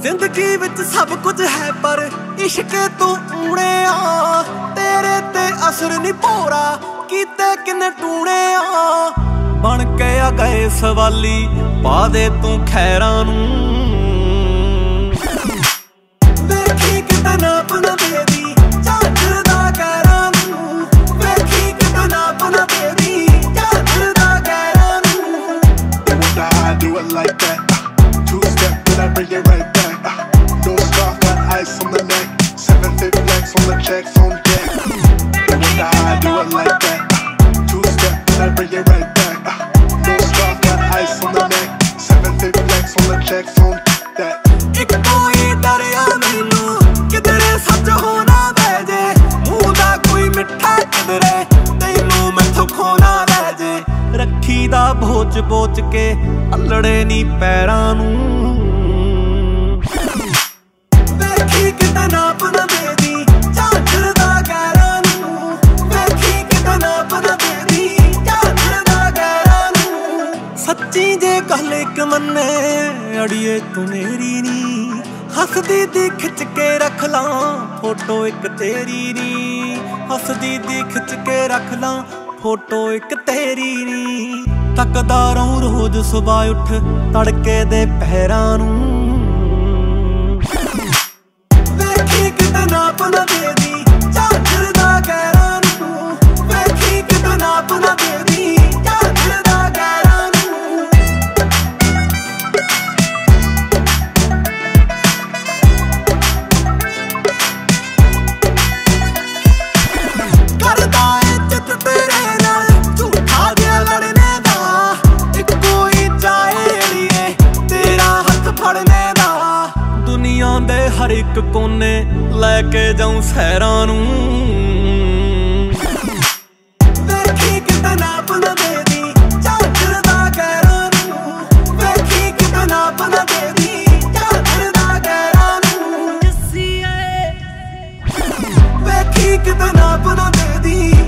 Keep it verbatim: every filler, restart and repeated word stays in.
ਜ਼ਿੰਦਗੀ ਵਿੱਚ ਸਭ ਕੁਝ ਹੈ ਪਰ ਇਸ਼ਕੇ ਤੂੰ ਊਣਿਆ, ਤੇਰੇ ਤੇ ਅਸਰ ਨਹੀਂ ਭੋਰਾ ਕੀਤੇ ਕਿੰਨੇ ਟੂਣਿਆ। ਬਣ ਕੇ ਆ ਗਏ ਸਵਾਲੀ ਪਾ ਦੇ ਤੂੰ ਖੈਰਾਂ ਨੂੰ, ਵੇਖੀ ਕਿਤੇ ਨਾਪ ਨਾ ਦੇਦੀ ਝਾਂਜਰ ਦਾ ਗੈਰਾਂ ਨੂੰ, ਵੇਖੀ ਕਿਤੇ ਨਾਪ ਨਾ ਦੇਦੀ ਝਾਂਜਰ ਦਾ ਗੈਰਾਂ ਨੂੰ। I do it like that, two step then I bring it right back, no scarf got ice on the neck, seven fit flex on the checks on deck. And when I do it like that, two step then I bring it right back, no scarf got ice on the neck, seven fit flex on the checks on that. ਇੱਕ ਕੋਈ ਡਰਿਆ ਮੈਨੂੰ ਕਿਧਰੇ ਸੱਚ ਹੋਣਾ ਬਹਿ ਜੇ, ਮੂੰਹ ਦਾ ਕੋਈ ਮਿੱਠਾ ਕਿਧਰੇ ਤੈਨੂੰ ਮੈਥੋਂ ਖੋਣਾ ਲੈ ਜੇ। ਰੱਖੀ ਦਾ ਬੋਚ ਬੋਚ ਕੇ ਅਲੜੇ ਨੀ ਪੈਰਾਂ ਨੂੰ, ਵੇਖੀ ਕਿਤੇ ਨਾਪ ਨਾ ਦੇਦੀ ਝਾਂਜਰ ਦਾ ਗੈਰਾਂ ਨੂੰ, ਵੇਖੀ ਕਿਤੇ ਨਾਪ ਨਾ ਦੇਦੀ ਝਾਂਜਰ ਦਾ ਗੈਰਾਂ ਨੂੰ। ਸੱਚੀ ਜੇ ਗੱਲ ਇੱਕ ਮੰਨੇ ਅੜੀਏ ਤੂੰ ਮੇਰੀ ਨੀ, ਹੱਸਦੀ ਦੀ ਖਿੱਚ ਕੇ ਰੱਖ ਲਾਂ ਫੋਟੋ ਇੱਕ ਤੇਰੀ ਨੀ, ਹੱਸਦੀ ਦੀ ਖਿੱਚ ਕੇ ਰੱਖ ਲਾਂ ਫੋਟੋ ਇੱਕ ਤੇਰੀ ਨੀ। ਤੱਕਦਾ ਰਹੂੰ ਰੋਜ਼ ਸੁਬਾਹ ਉੱਠ ਤੜਕੇ ਦੇ ਪਹਿਰਾਂ ਨੂੰ, ਵੇਖੀ ਕਿਤੇ ਨਾਪ ਨਾ ਦੇਦੀ ਝਾਂਜਰ ਦਾ ਗੈਰਾਂ ਨੂੰ, ਵੇਖੀ ਕਿਤੇ ਨਾਪ ਨਾ ਦੇਦੀ ਝਾਂਜਰ ਦਾ ਗੈਰਾਂ ਨੂੰ। ਕਰਦਾ ਏ ਚਿੱਤ ਤੇਰੇ ਨਾਲ ਝੂਠਾ ਜਿਹਾ ਲੜਨੇ ਦਾ, ਇੱਕ ਕੋਈ ਚਾਹੇ ਅੜੀਏ ਤੇਰਾ ਹੱਥ ਫੜਨੇ ਦਾ। ਦੁਨੀਆ ਦੇ ਹਰ ਇੱਕ ਕੋਨੇ ਲੈ ਕੇ ਜਾਊਂ ਸੈਰਾਂ ਨੂੰ, ਵੇਖੀ ਕਿਤੇ ਨਾਪ ਨਾ ਦੇਦੀ ਝਾਂਜਰ ਦਾ ਗੈਰਾਂ ਨੂੰ, ਵੇਖੀ ਕਿਤੇ ਨਾਪ ਨਾ ਦੇਦੀ ਝਾਂਜਰ ਦਾ ਗੈਰਾਂ ਨੂੰ। ਵੇਖੀ ਕਿਤੇ ਨਾਪ ਨਾ ਦੇਦੀ